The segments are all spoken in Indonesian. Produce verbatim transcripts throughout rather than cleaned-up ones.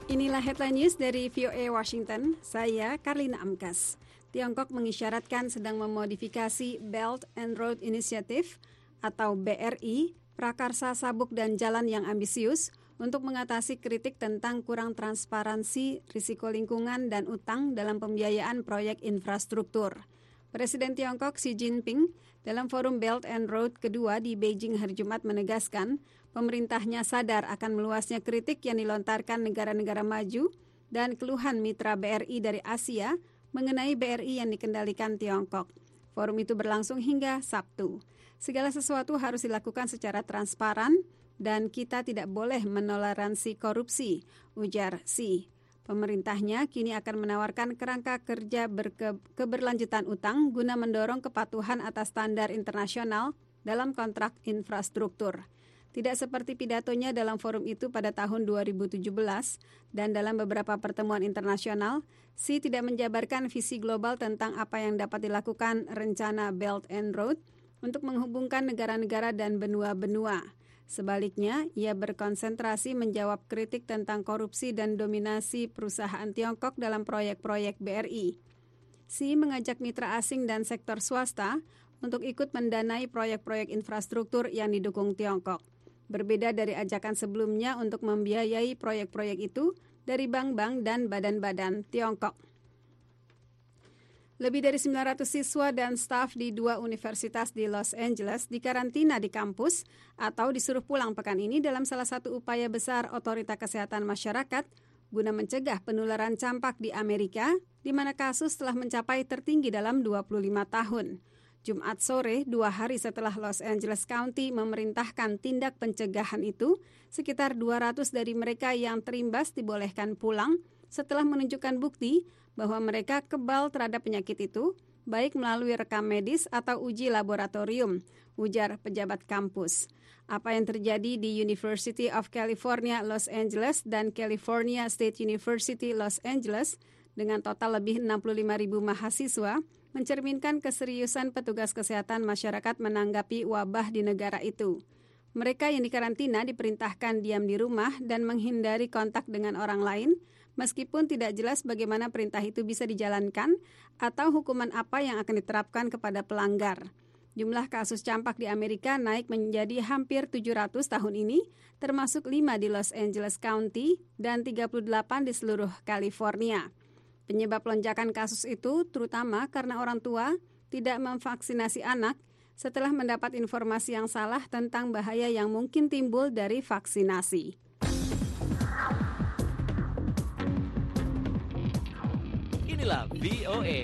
Inilah headline news dari V O A Washington. Saya Karlina Amkas. Tiongkok mengisyaratkan sedang memodifikasi Belt and Road Initiative atau B R I, prakarsa sabuk dan jalan yang ambisius untuk mengatasi kritik tentang kurang transparansi, risiko lingkungan dan utang dalam pembiayaan proyek infrastruktur. Presiden Tiongkok Xi Jinping dalam forum Belt and Road kedua di Beijing hari Jumat menegaskan pemerintahnya sadar akan meluasnya kritik yang dilontarkan negara-negara maju dan keluhan mitra B R I dari Asia mengenai B R I yang dikendalikan Tiongkok. Forum itu berlangsung hingga Sabtu. Segala sesuatu harus dilakukan secara transparan dan kita tidak boleh menoleransi korupsi, ujar Xi. Pemerintahnya kini akan menawarkan kerangka kerja berke- keberlanjutan utang guna mendorong kepatuhan atas standar internasional dalam kontrak infrastruktur. Tidak seperti pidatonya dalam forum itu pada tahun dua ribu tujuh belas dan dalam beberapa pertemuan internasional, Xi tidak menjabarkan visi global tentang apa yang dapat dilakukan rencana Belt and Road untuk menghubungkan negara-negara dan benua-benua. Sebaliknya, ia berkonsentrasi menjawab kritik tentang korupsi dan dominasi perusahaan Tiongkok dalam proyek-proyek B R I. Xi mengajak mitra asing dan sektor swasta untuk ikut mendanai proyek-proyek infrastruktur yang didukung Tiongkok. Berbeda dari ajakan sebelumnya untuk membiayai proyek-proyek itu dari bank-bank dan badan-badan Tiongkok. Lebih dari sembilan ratus siswa dan staf di dua universitas di Los Angeles dikarantina di kampus atau disuruh pulang pekan ini dalam salah satu upaya besar Otorita Kesehatan Masyarakat guna mencegah penularan campak di Amerika, di mana kasus telah mencapai tertinggi dalam dua puluh lima tahun. Jumat sore, dua hari setelah Los Angeles County memerintahkan tindak pencegahan itu, sekitar dua ratus dari mereka yang terimbas dibolehkan pulang setelah menunjukkan bukti bahwa mereka kebal terhadap penyakit itu, baik melalui rekam medis atau uji laboratorium, ujar pejabat kampus. Apa yang terjadi di University of California, Los Angeles dan California State University, Los Angeles, dengan total lebih enam puluh lima ribu mahasiswa, mencerminkan keseriusan petugas kesehatan masyarakat menanggapi wabah di negara itu. Mereka yang dikarantina diperintahkan diam di rumah dan menghindari kontak dengan orang lain, meskipun tidak jelas bagaimana perintah itu bisa dijalankan atau hukuman apa yang akan diterapkan kepada pelanggar. Jumlah kasus campak di Amerika naik menjadi hampir tujuh ratus tahun ini, termasuk lima di Los Angeles County dan tiga puluh delapan di seluruh California. Penyebab lonjakan kasus itu terutama karena orang tua tidak memvaksinasi anak setelah mendapat informasi yang salah tentang bahaya yang mungkin timbul dari vaksinasi. Inilah V O A.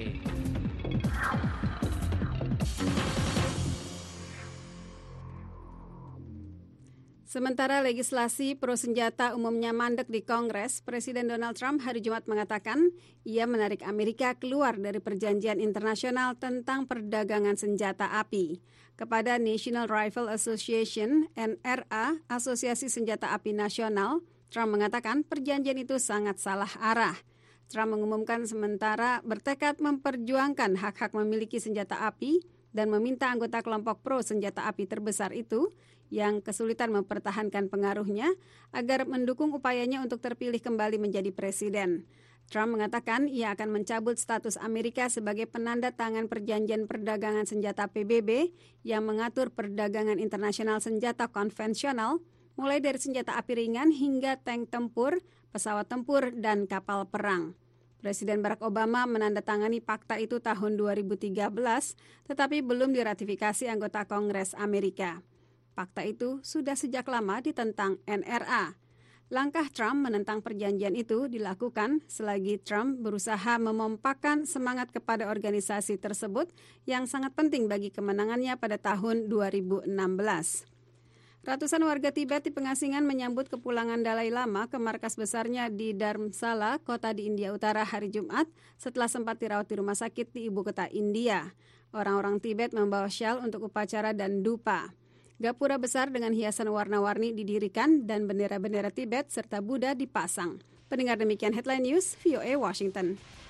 Sementara legislasi pro senjata umumnya mandek di Kongres, Presiden Donald Trump hari Jumat mengatakan ia menarik Amerika keluar dari perjanjian internasional tentang perdagangan senjata api. Kepada National Rifle Association, N R A, Asosiasi Senjata Api Nasional, Trump mengatakan perjanjian itu sangat salah arah. Trump mengumumkan sementara bertekad memperjuangkan hak-hak memiliki senjata api dan meminta anggota kelompok pro senjata api terbesar itu yang kesulitan mempertahankan pengaruhnya agar mendukung upayanya untuk terpilih kembali menjadi presiden. Trump mengatakan ia akan mencabut status Amerika sebagai penanda tangan perjanjian perdagangan senjata P B B yang mengatur perdagangan internasional senjata konvensional, mulai dari senjata api ringan hingga tank tempur, pesawat tempur, dan kapal perang. Presiden Barack Obama menandatangani fakta itu tahun dua ribu tiga belas, tetapi belum diratifikasi anggota Kongres Amerika. Fakta itu sudah sejak lama ditentang N R A. Langkah Trump menentang perjanjian itu dilakukan selagi Trump berusaha memompakkan semangat kepada organisasi tersebut yang sangat penting bagi kemenangannya pada tahun dua ribu enam belas. Ratusan warga Tibet di pengasingan menyambut kepulangan Dalai Lama ke markas besarnya di Dharamsala, kota di India Utara hari Jumat, setelah sempat dirawat di rumah sakit di ibu kota India. Orang-orang Tibet membawa syal untuk upacara dan dupa. Gapura besar dengan hiasan warna-warni didirikan dan bendera-bendera Tibet serta Buddha dipasang. Pendengar demikian headline news V O A Washington.